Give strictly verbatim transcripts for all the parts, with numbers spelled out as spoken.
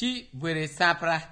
chi bwere sapra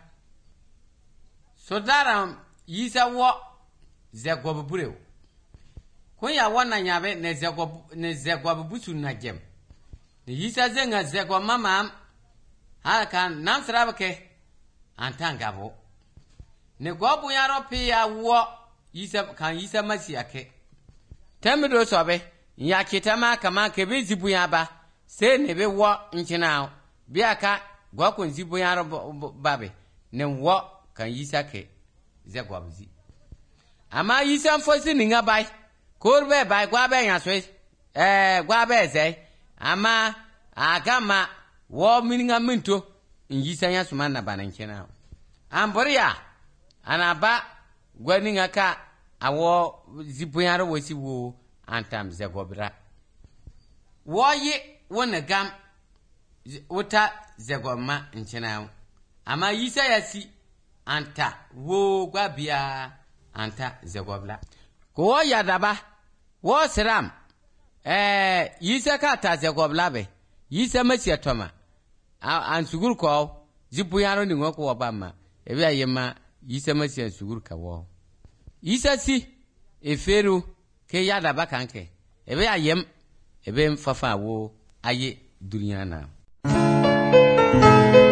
sodaram yisa wo zegob burew kun ya wona nyabe ne zegob ne zegob busu na jem ne yisa zenga zegob mama ha kan nam srabake antangabo ne gobu yaro pe ya wo yisa kan yisa masiake tamido sobe ya kitama kama kebe zibu ya ba se ne be wo nchina biaka gwakon zibu yaro babe ne wo kan yisa ke zegwabzi ama yisa fosi ninga bai korbe bai gwabe yaso eh gwabe ze ama agama wo mininga minto yisa yasuma na banankena amboria anaba gwaninga ka awo zibu yaro wosi wo antam zegobra woyi wona gam wuta zegoma nchina ama yisa yasi anta wo gwabia anta zegobla ko yadaba wo siram eh yisa ka ta zegobla be yisa masia toma an sugur ko zibu yaro ni ngoko wabama ebe ayema yisa masia sugur ka wo yisa si eferu ke yadaba kanke ebe ayem ebe mfafa wo aye dunyana